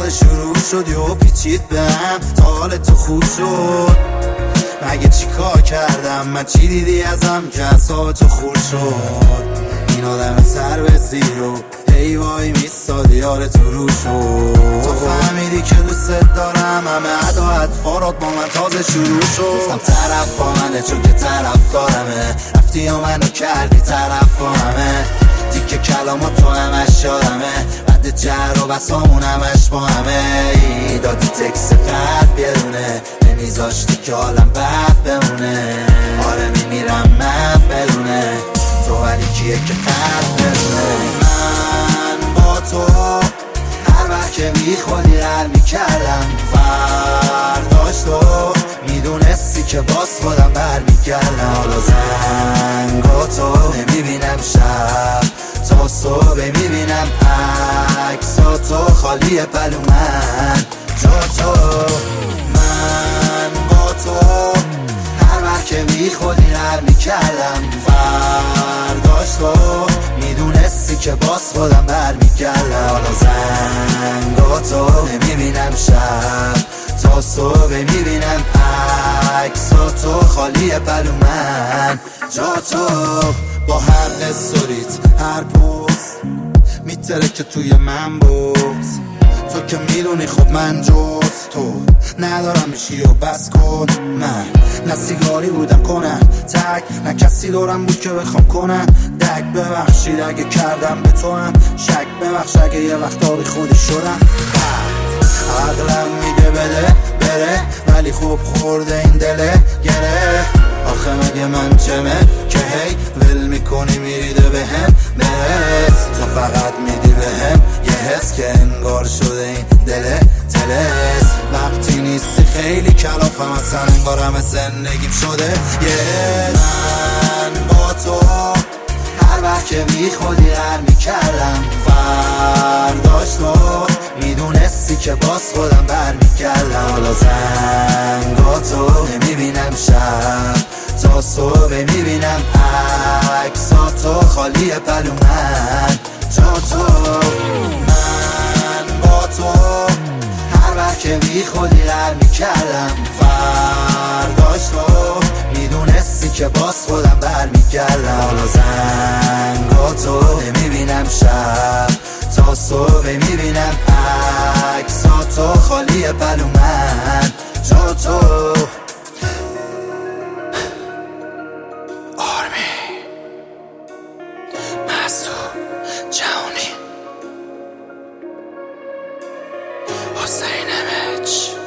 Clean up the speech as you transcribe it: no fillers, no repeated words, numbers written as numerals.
دوباره شروع شد و پیچید بهم تا حال تو خوب شد. مگه چی کار کردم من؟ چی دیدی ازم که اعصاب تو خورد شد؟ این آدم سر به زیرو هی وای میستاد یار تو رو شد. تو فهمیدی که دوست دارم، همه ادا اطفارات با من تازه شروع شد. گفتم طرف با منه چون که طرف دارمه، رفتی یا منو کردی طرف با همه. دیگه کلامات تو همش یادمه، بعد جر و بسامون همش با همه. دادی تکس قد بیرونه، نمیذاشتی که حالم بد بمونه. آره میمیرم من بدونه تو، ولی کیه که قد بدونه. من با تو هر وقت که میخوادی هر میکردم، فرداش تو میدونستی که باز خودم برمیگردم. حالا زنگاتو نمیبینم شب تا صبح، میبینم عکساتو خالیه پلو من جا تو. من با تو هر وقت که میخوادی هر میکردم، فرداش تو میدونستی که باز خودم برمیگردم. حالا زنگاتو نمیبینم شب تا صبح، میبینم عکساتو خالیه پلو من جا تو. با هر استوریت هر پست میتره که توی من بوز. تو که میدونی خب من جز تو ندارم بشی و بس کن. من نه سیگاری بودم کنن تک، نه کسی دارم بود که بخوام کنن دک. ببخشید اگه کردم به تو هم شک، ببخش اگه یه وقتا بی خودی شدم. عقلم میگه بده بره، ولی خوب خورده این دله گره. آخه مگه من چمه که هی ول میکنی میریده بهم برس. تو فقط میدی بهم یه حس که انگار شده این دله تلس. وقتی نیستی خیلی کلافم اصلا، انگار همه زندگیم شده یه. من با تو هر وقت که میخوادی هر میکردم، فرداش تو میدونستی که باز خودم برمیگردم. حالا زنگاتو نمیبینم شب تا صبح، میبینم عکساتو خالیه پلو من جا تو. من با تو هر وقت که میخوادی هر میکردم، فرداش تو میدونستی که باز خودم برمیگردم. حالا زنگاتو نمیبینم شب تا صبح، میبینم عکساتو خالیه پلو من جا تو. حسین امج